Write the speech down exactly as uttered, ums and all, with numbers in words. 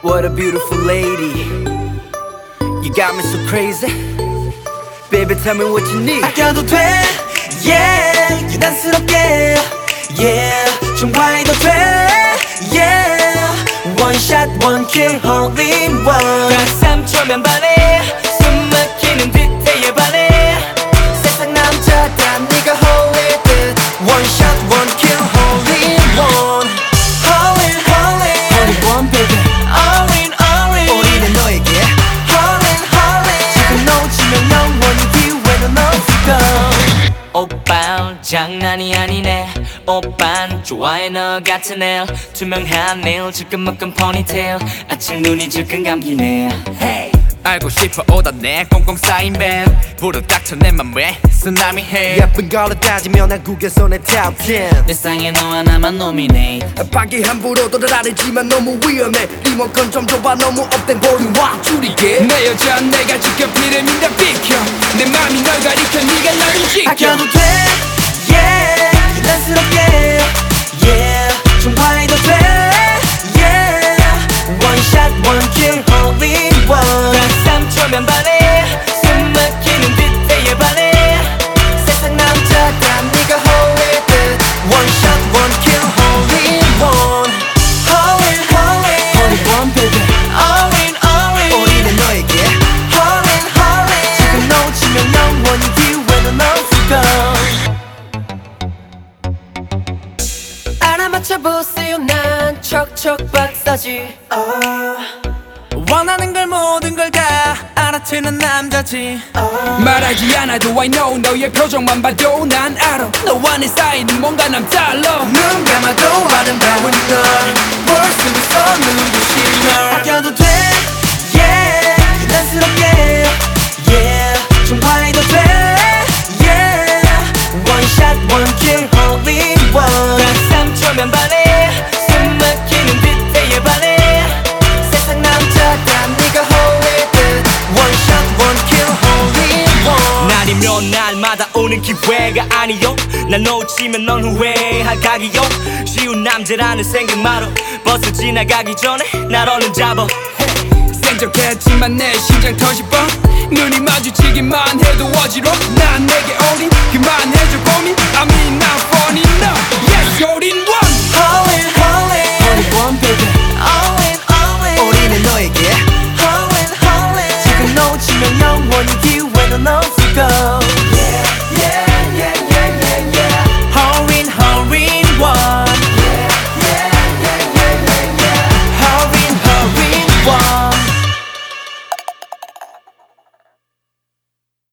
What a beautiful lady. You got me so crazy. Baby, tell me what you need. 아껴도 돼, yeah. 유난스럽게, yeah. 좀 과해도 돼, yeah. One shot, one kill, all in one. 딱 삼 초면 반해. 숨 막히는 듯해 반해. 세상 남자 다 네가 홀릴 듯. One shot, one kill, all in one. All in, all in. All in one, baby. All in, all in. 우리는 너에게. All in, all in. 지금 놓치면 영원히 기회는 없을까. 오빠 장난이 아니네. 오빤 좋아해 너 같은 애. 투명한 네일 질끈먹은 포니테일. 아침 눈이 질끈 감기네. Hey. 알고 싶어 오다네 꽁꽁 쌓인 뱀 부르 닥쳐 내 맘에 쓰나미 해. 예쁜 걸로 따지면 한국에서 내 top ten. 내 쌍에 너 하나만 노미네이트. 밖에 함부로 돌아다니지만 너무 위험해. 리모컨 좀 줘봐 너무 업된 볼륨 줄이게. 내 여자 내가 지켜 피레민다 비켜. 내 맘이 널 가리켜 네가 날 지켜. 아껴도 돼, yeah. 유난스럽게, yeah. 좀 과해도 돼, yeah. One shot, one kill, all in one. 딱 삼 초면 반해. 숨 막히는 듯해 반해. 세상 남자 다 네가 홀릴 듯. One shot, one kill, all in one. All in, all in. All in one, baby. All in, all in. 우리는 너에게. All in, all in. 지금 놓치면 영원히 기회는 없을까. 알아맞혀보세요 난 척척 박사지. uh. 원하는 걸 모든 걸 다 알아채는 남자지. uh. 말하지 않아도 I know 너의 표정만 봐도 난 알아. 너와 내 사이는 뭔가 남달라. 눈 감아도 아름다운 널 볼 수 있어 눈부신 널. 아껴도 돼, yeah. 유난스럽게, yeah. 좀 과해도 돼, yeah. One shot, one kill, all in one. 딱 삼 초면 반해. 숨 막히는 듯해 반해. 세상 남자 다 네가 홀릴 듯. One shot, one kill, all in one. 날이면 날마다 오는 기회가 아니요. 날 놓치면 넌 후회할 각이요. 쉬운 남자라는 생각마로 벌써 지나가기 전에 날 얼른 잡아. 생각했지만 내 심장 터집어. 눈이 마주치기만 해도 어지러. 난 내게 어린 그만해줘 고민. I mean not funny no. Yes all in one. All in, all in. All in one, baby. All in, all in. 우리는 너에게. All in, all in. 지금 놓치면 영원히 기회는 없을까.